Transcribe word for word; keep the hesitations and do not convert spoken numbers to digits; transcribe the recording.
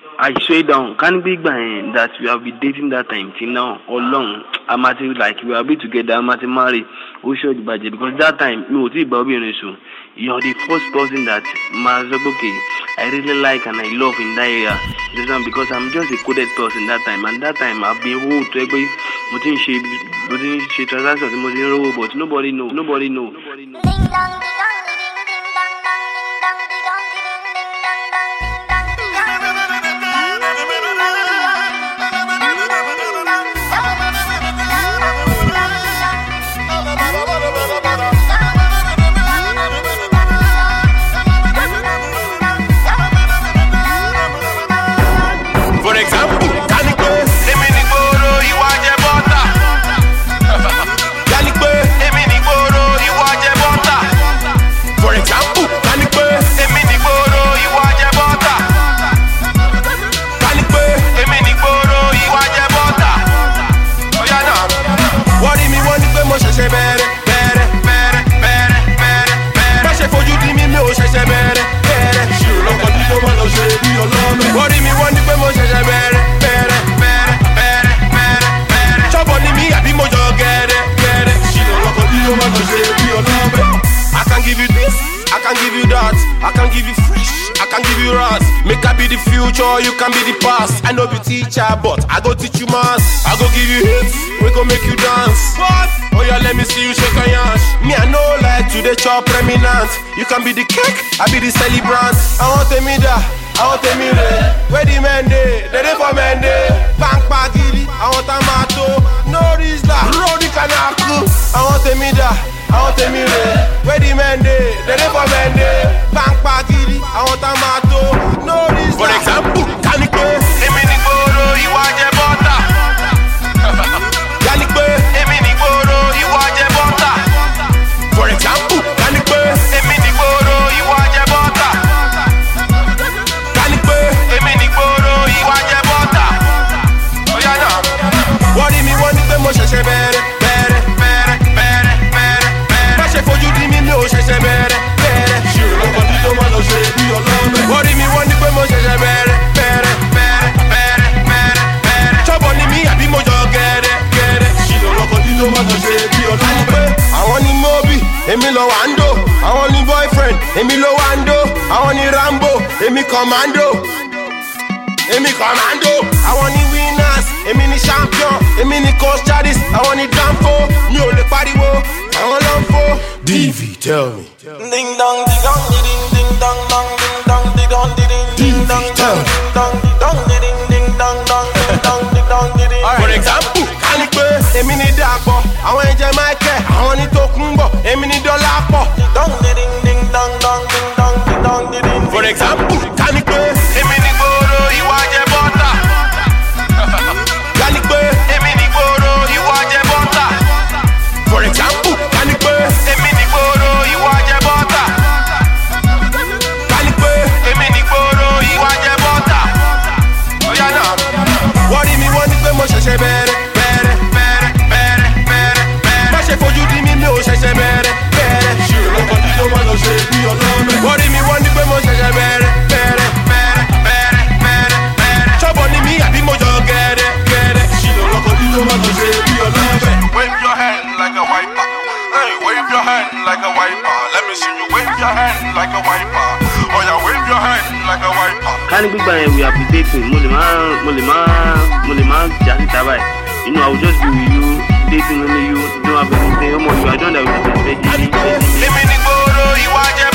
I swear down, can't be by that we have been dating that time till now or long. I'm at like we have been together, I'm at married. Who showed the budget? Because that time, no, Bobby and so you're the first person that okay, I really like and I love in that area. Because I'm just a coded person that time, and that time I've been whole to every putting shape, putting shape transactions, but nobody know, nobody know. Nobody know. For example, Canikwe, Emini Boro, Iwaje Bota. Canikwe, Emini Boro, Iwaje Bota. For example, Canikwe, Emini Boro, Iwaje Bota. Canikwe, Emini Boro, Iwaje Bota. Oh yeah, now. What do you mean? What do you mean? She better, better, better, better, better, better. But she for you, do me me? She say better, better. She look at you, man. She be your love. What do you mean? What do you mean? She say better, better, better, better, better, better. Chop on me, I be more get it, get it. She look at you, man. She be your love. I can give you this, I can give you that, I can give you fresh, I can give you ras. Make I be the future, you can be the past. I know be teacher, but I go teach you mass. I go give you hits, we go make you dance. What? Oh yeah, let me see you shake a yash. Me I know like to the chop preeminent. You can be the cake, I be the celebrant. I want a me da, I want a me re. Where the men dey, they dey for men dey. Bang pagili, I want a mato. No rizla, Rodi Kanaku. I want a me da, I want a me re. Where the men dey, they dey for men dey. Bang pagili, I want a mato. No rizla. For example, Canikwe, Emini Boro, Iwaje Bota. Canikwe, Emini Boro, Iwaje Bota. For example, Canikwe, Emini Boro, Iwaje Bota. Canikwe, Emini Boro, Iwaje Bota. Oh yeah, now. What do you mean? What do you mean? She say better, better, better, better, better, better. But she for you, do me me? She say better, better. She look at you, man. She be your love. What do you mean? What do you mean? She say better, better, better, better, better, better. Chop on me, I be more get it, get it. She look at you, man. She be your love. I want the Mobi, Emi lo Wando. I want the boyfriend, Emi lo Wando. I want the Rambo, Emi Commando. Emi Commando. I want the winners, Emi ni champion. Emi ni coach Chadis. I want the Dampo, mi ò lè pariwo. I want Lampo. D V, tell me. Ding dong, ding dong, ding ding dong dong, ding dong, ding dong, ding ding dong dong, dong dong, ding ding dong dong, ding dong, ding dong, ding. For example, Canikwe, Emi ni Dapo. Àwọn ẹ̀jẹ̀ Michael, àwọn ni Tokunbo. Emi ni Dolapo. Dong ding ding dong dong, ding dong, ding dong, ding. For example, Canikwe, Emi ni Boro, Iwaje Bota. Canikwe, Emi ni Boro, Iwaje Bota. For example, Canikwe, Emi ni Boro, Iwaje Bota. Canikwe, Emi ni Boro, Iwaje Bota. Oh yeah, now. What do you mean? What do you mean? She say better, better, better, better, better, better. But she for you, do me me? She say better, better. She look at you, man. She be your love. What do you mean? What do you mean? She say better, better, better, better, better, better. Chop on me, I be more get it, get it. She look at you, man. She be your love. Wave your hand like a wiper. Hey, wave your hand like a wiper. Let me see you wave your hand like a wiper. Oh yeah, wave your hand like a wiper. Can't be by we have been dating. Mulima, Mulima, Mulima, just tabai. You know, I will just be with you, dating only you. Don't have anything. No more. You are done that with the Emini Boro, Iwaje